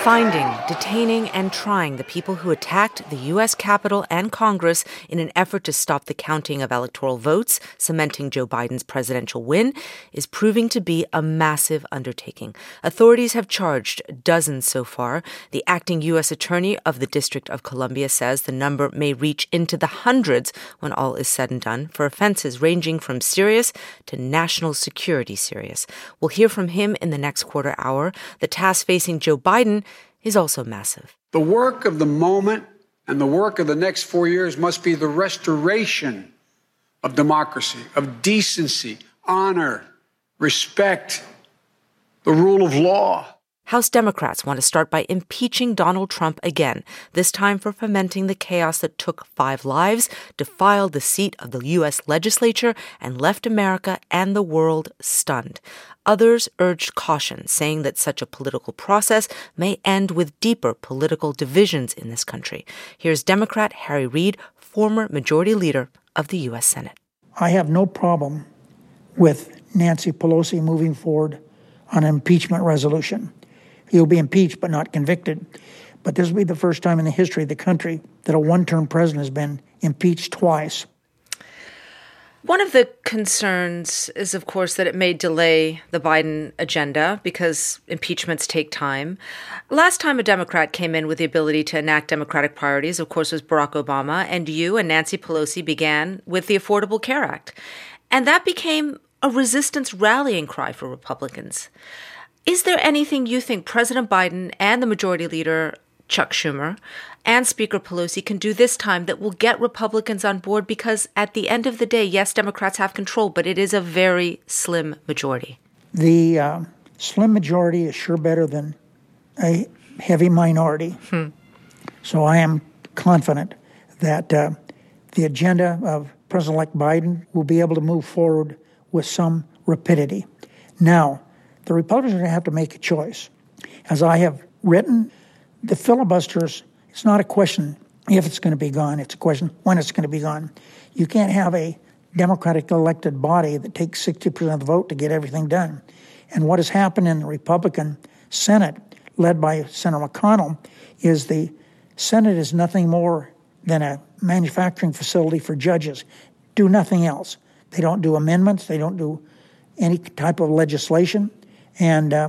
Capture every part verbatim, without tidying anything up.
Finding, detaining, and trying the people who attacked the U S Capitol and Congress in an effort to stop the counting of electoral votes, cementing Joe Biden's presidential win, is proving to be a massive undertaking. Authorities have charged dozens so far. The acting U S Attorney of the District of Columbia says the number may reach into the hundreds when all is said and done, for offenses ranging from serious to national security serious. We'll hear from him in the next quarter hour. The task facing Joe Biden is also massive. The work of the moment and the work of the next four years must be the restoration of democracy, of decency, honor, respect, the rule of law. House Democrats want to start by impeaching Donald Trump again, this time for fomenting the chaos that took five lives, defiled the seat of the U S legislature, and left America and the world stunned. Others urged caution, saying that such a political process may end with deeper political divisions in this country. Here's Democrat Harry Reid, former Majority Leader of the U S Senate. I have no problem with Nancy Pelosi moving forward on an impeachment resolution. He'll be impeached but not convicted. But this will be the first time in the history of the country that a one-term president has been impeached twice. One of the concerns is, of course, that it may delay the Biden agenda because impeachments take time. Last time a Democrat came in with the ability to enact Democratic priorities, of course, was Barack Obama, and you and Nancy Pelosi began with the Affordable Care Act. And that became a resistance rallying cry for Republicans. Is there anything you think President Biden and the Majority Leader, Chuck Schumer, and Speaker Pelosi can do this time that will get Republicans on board? Because at the end of the day, yes, Democrats have control, but it is a very slim majority. The uh, slim majority is sure better than a heavy minority. Hmm. So I am confident that uh, the agenda of President-elect Biden will be able to move forward with some rapidity. Now, the Republicans are going to have to make a choice. As I have written, the filibusters, it's not a question if it's going to be gone, it's a question when it's going to be gone. You can't have a Democratic elected body that takes sixty percent of the vote to get everything done. And what has happened in the Republican Senate, led by Senator McConnell, is the Senate is nothing more than a manufacturing facility for judges. Do nothing else. They don't do amendments. They don't do any type of legislation. And uh,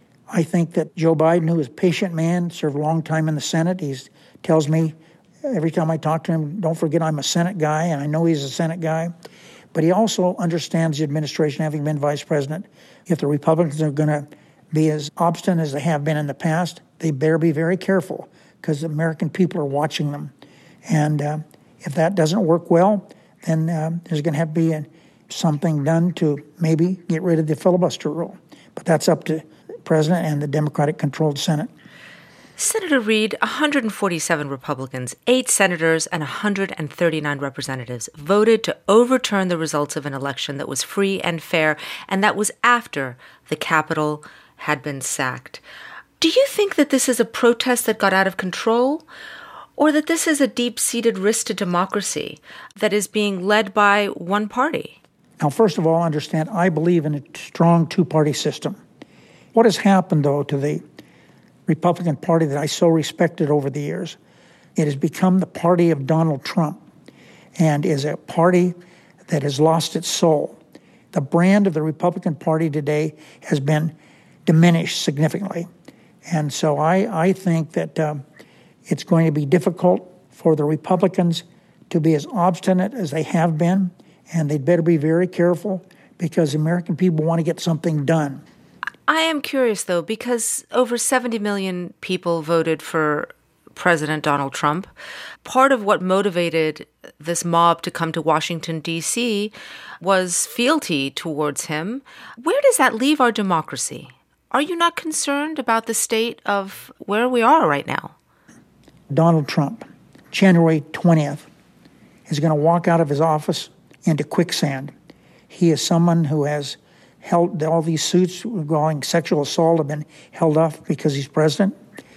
I think that Joe Biden, who is a patient man, served a long time in the Senate. He tells me every time I talk to him, don't forget I'm a Senate guy, and I know he's a Senate guy. But he also understands the administration, having been vice president. If the Republicans are going to be as obstinate as they have been in the past, they better be very careful because the American people are watching them. And uh, if that doesn't work well, then uh, there's going to have to be a, something done to maybe get rid of the filibuster rule. But that's up to the president and the Democratic-controlled Senate. Senator Reid, one hundred forty-seven Republicans, eight senators, and one hundred thirty-nine representatives voted to overturn the results of an election that was free and fair, and that was after the Capitol had been sacked. Do you think that this is a protest that got out of control, or that this is a deep-seated risk to democracy that is being led by one party? Now, first of all, understand, I believe in a strong two-party system. What has happened, though, to the Republican Party that I so respected over the years, it has become the party of Donald Trump and is a party that has lost its soul. The brand of the Republican Party today has been diminished significantly. And so I, I think that um, it's going to be difficult for the Republicans to be as obstinate as they have been. And they'd better be very careful because American people want to get something done. I am curious, though, because over seventy million people voted for President Donald Trump. Part of what motivated this mob to come to Washington, D C was fealty towards him. Where does that leave our democracy? Are you not concerned about the state of where we are right now? Donald Trump, January twentieth, is going to walk out of his office into quicksand. He is someone who has held all these suits regarding sexual assault have been held off because he's president.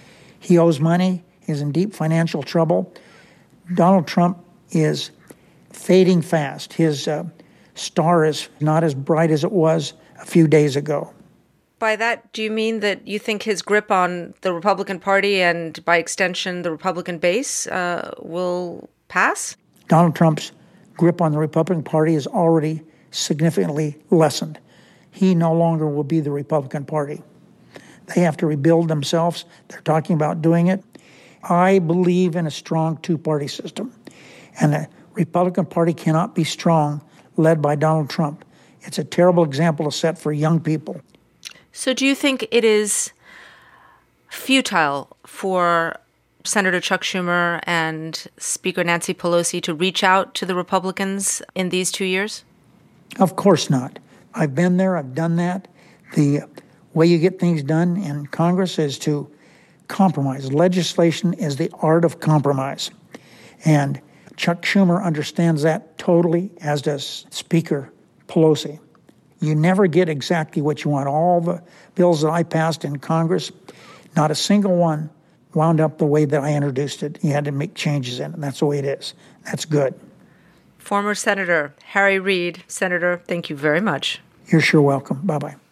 He owes money. He's in deep financial trouble. Donald Trump is fading fast. His uh, star is not as bright as it was a few days ago. By that, do you mean that you think his grip on the Republican Party and, by extension, the Republican base uh, will pass? Donald Trump's grip on the Republican Party is already significantly lessened. He no longer will be the Republican Party. They have to rebuild themselves. They're talking about doing it. I believe in a strong two-party system. And the Republican Party cannot be strong, led by Donald Trump. It's a terrible example to set for young people. So do you think it is futile for Senator Chuck Schumer and Speaker Nancy Pelosi to reach out to the Republicans in these two years? Of course not. I've been there. I've done that. The way you get things done in Congress is to compromise. Legislation is the art of compromise. And Chuck Schumer understands that totally, as does Speaker Pelosi. You never get exactly what you want. All the bills that I passed in Congress, not a single one wound up the way that I introduced it. You had to make changes in it, and that's the way it is. That's good. Former Senator Harry Reid. Senator, thank you very much. You're sure welcome. Bye-bye.